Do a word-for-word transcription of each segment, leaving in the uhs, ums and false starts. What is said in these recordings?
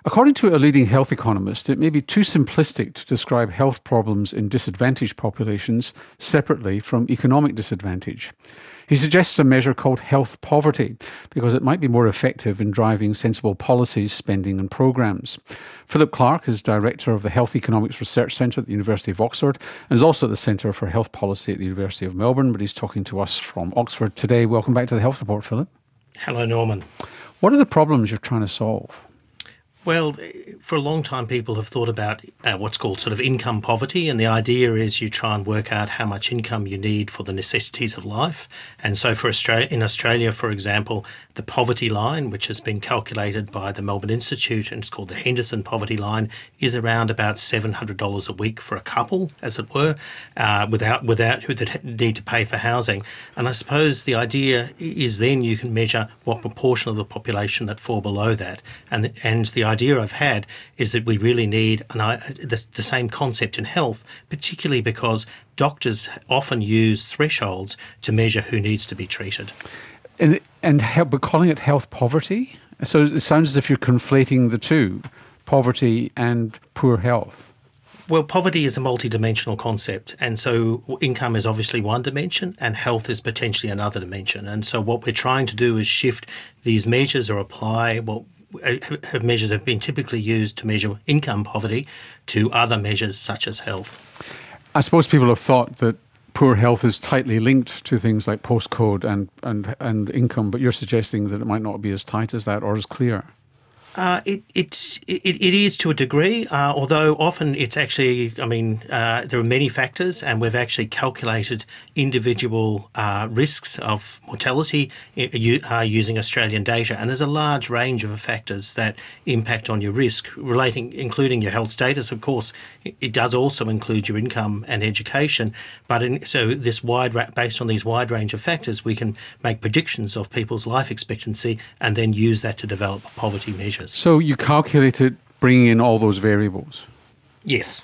According to a leading health economist, it may be too simplistic to describe health problems in disadvantaged populations separately from economic disadvantage. He suggests a measure called health poverty because it might be more effective in driving sensible policies, spending and programs. Philip Clarke is Director of the Health Economics Research Centre at the University of Oxford and is also at the Centre for Health Policy at the University of Melbourne, but he's talking to us from Oxford today. Welcome back to the Health Report, Philip. Hello, Norman. What are the problems you're trying to solve? Well, for a long time, people have thought about uh, what's called sort of income poverty, and the idea is you try and work out how much income you need for the necessities of life. And so for Australia, in Australia, for example, the poverty line, which has been calculated by the Melbourne Institute, and it's called the Henderson Poverty Line, is around about seven hundred dollars a week for a couple, as it were, uh, without without who that need to pay for housing. And I suppose the idea is then you can measure what proportion of the population that fall below that, and and the idea idea I've had is that we really need an, uh, the, the same concept in health, particularly because doctors often use thresholds to measure who needs to be treated. And, and help, but calling it health poverty? So it sounds as if you're conflating the two, poverty and poor health. Well, poverty is a multidimensional concept, and so income is obviously one dimension and health is potentially another dimension. And so what we're trying to do is shift these measures or apply what well, measures have been typically used to measure income poverty to other measures such as health. I suppose people have thought that poor health is tightly linked to things like postcode and, and, and income, but you're suggesting that it might not be as tight as that or as clear. Uh, it, it's, it, it is to a degree, uh, although often it's actually, I mean, uh, there are many factors, and we've actually calculated individual uh, risks of mortality uh, using Australian data, and there's a large range of factors that impact on your risk, relating, including your health status. Of course, it, it does also include your income and education, but in, so this wide, based on these wide range of factors, we can make predictions of people's life expectancy and then use that to develop poverty measures. So you calculated bringing in all those variables? Yes.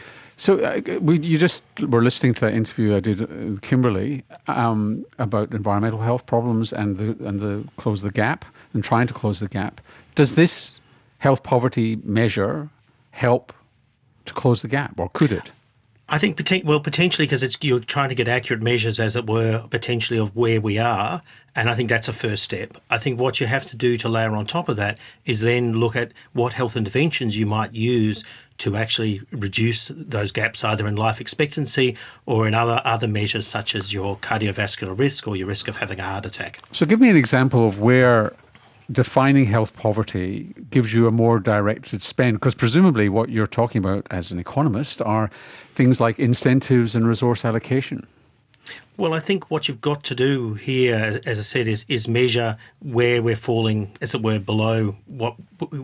So uh, we, you just were listening to that interview I did with Kimberly um, about environmental health problems and the and the close the gap and trying to close the gap. Does this health poverty measure help to close the gap, or could it? I think, well, potentially because it's you're trying to get accurate measures, as it were, potentially of where we are, and I think that's a first step. I think what you have to do to layer on top of that is then look at what health interventions you might use to actually reduce those gaps, either in life expectancy or in other other measures such as your cardiovascular risk or your risk of having a heart attack. So give me an example of where defining health poverty gives you a more directed spend, because presumably what you're talking about as an economist are things like incentives and resource allocation. Well, I think what you've got to do here, as I said, is is measure where we're falling, as it were, below what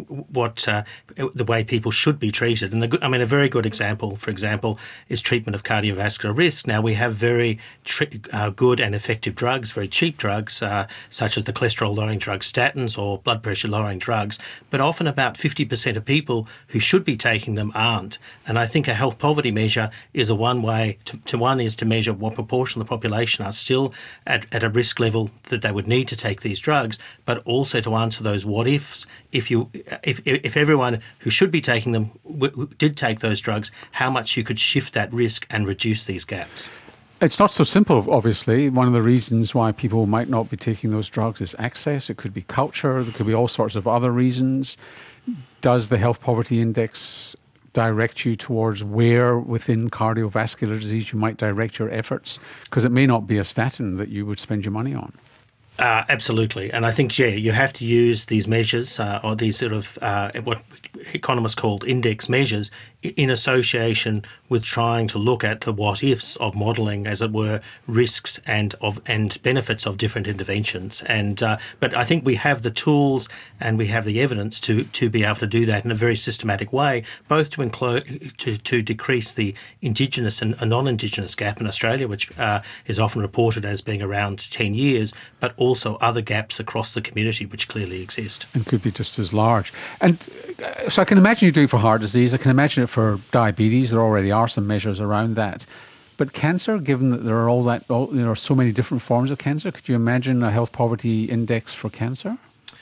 what uh, the way people should be treated. And the, I mean, a very good example, for example, is treatment of cardiovascular risk. Now, we have very tri- uh, good and effective drugs, very cheap drugs, uh, such as the cholesterol-lowering drugs, statins, or blood pressure-lowering drugs. But often about fifty percent of people who should be taking them aren't. And I think a health poverty measure is a one way to, to one is to measure what proportion of the population are still at, at a risk level that they would need to take these drugs, but also to answer those what ifs. If you, if if everyone who should be taking them w- w- did take those drugs, how much you could shift that risk and reduce these gaps. It's not so simple, obviously. One of the reasons why people might not be taking those drugs is access. It could be culture. There could be all sorts of other reasons. Does the Health Poverty Index direct you towards where within cardiovascular disease you might direct your efforts? Because it may not be a statin that you would spend your money on. Uh, absolutely. And I think, yeah, you have to use these measures uh, or these sort of uh, what economists call index measures in association with trying to look at the what-ifs of modelling, as it were, risks and of and benefits of different interventions. And uh, but I think we have the tools and we have the evidence to to be able to do that in a very systematic way, both to include to, to decrease the Indigenous and non-Indigenous gap in Australia, which uh, is often reported as being around ten years, but also other gaps across the community which clearly exist. And could be just as large. And uh, so I can imagine you do it for heart disease. I can imagine it for diabetes. There already are some measures around that. But cancer, given that there are all that, all, there are so many different forms of cancer, could you imagine a health poverty index for cancer?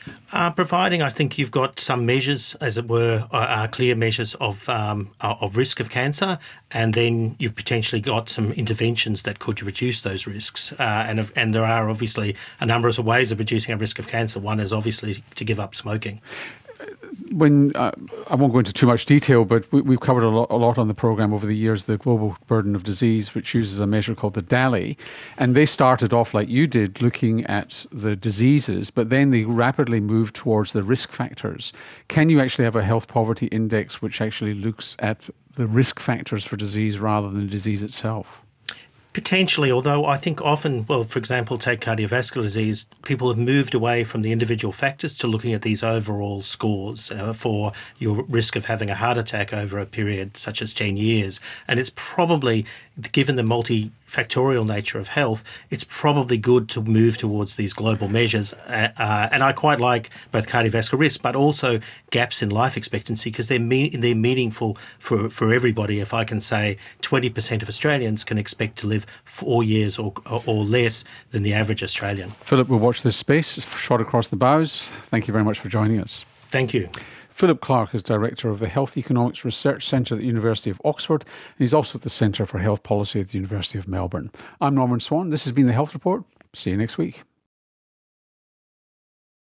Uh, providing, I think you've got some measures, as it were, uh, uh, clear measures of um, uh, of risk of cancer, and then you've potentially got some interventions that could reduce those risks. Uh, and if, and there are obviously a number of ways of reducing a risk of cancer. One is obviously to give up smoking. When uh, I won't go into too much detail, but we, we've covered a lot, a lot on the programme over the years, the Global Burden of Disease, which uses a measure called the DALY. And they started off, like you did, looking at the diseases, but then they rapidly moved towards the risk factors. Can you actually have a health poverty index which actually looks at the risk factors for disease rather than the disease itself? Potentially, although I think often, well, for example, take cardiovascular disease, people have moved away from the individual factors to looking at these overall scores uh, for your risk of having a heart attack over a period such as ten years. And it's probably, given the multifactorial nature of health, it's probably good to move towards these global measures. Uh, uh, and I quite like both cardiovascular risk, but also gaps in life expectancy, because they're, me- they're meaningful for, for everybody. If I can say twenty percent of Australians can expect to live four years or, or, or less than the average Australian. Philip will watch this space, shot across the bows. Thank you very much for joining us. Thank you. Philip Clarke is Director of the Health Economics Research Centre at the University of Oxford, and he's also at the Centre for Health Policy at the University of Melbourne. I'm Norman Swan. This has been The Health Report. See you next week.